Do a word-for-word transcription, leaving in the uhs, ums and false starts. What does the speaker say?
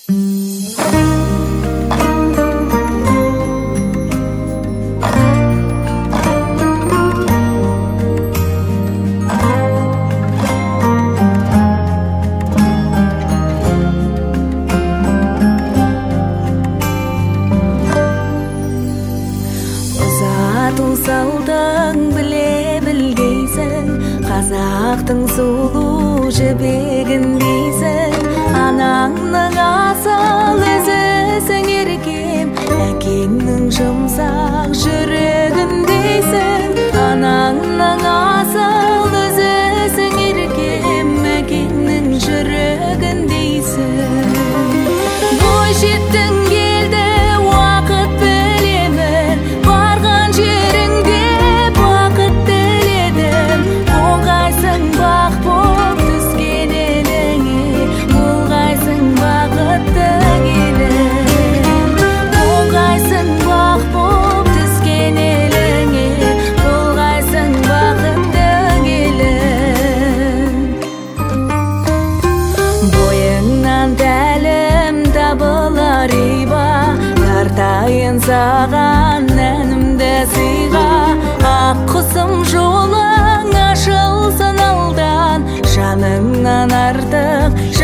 Салдың біле білгейсің, қазақтың сұлу жібегін дейсің. Анаңның асыл өзісің еркем, әкеңнің жұмсақ жүрегін дейсің. Анаңның асыл өзісің еркем, әкеңнің жүрегін дейсің. Бой жеттің келді уақыт білемін, барған жеріңде бақыт тіледім. Болғайсың бақ боп түскен еліңе, болғайсың бақытты келін. Болғайсың бақ боп түскен еліңе, болғайсың бақытты келін. Бойыңнан тәлім табылар иба, тартайын саған әнімді сыйға. Ақ құсым жолың ашылсын алдан, жаныңнан артық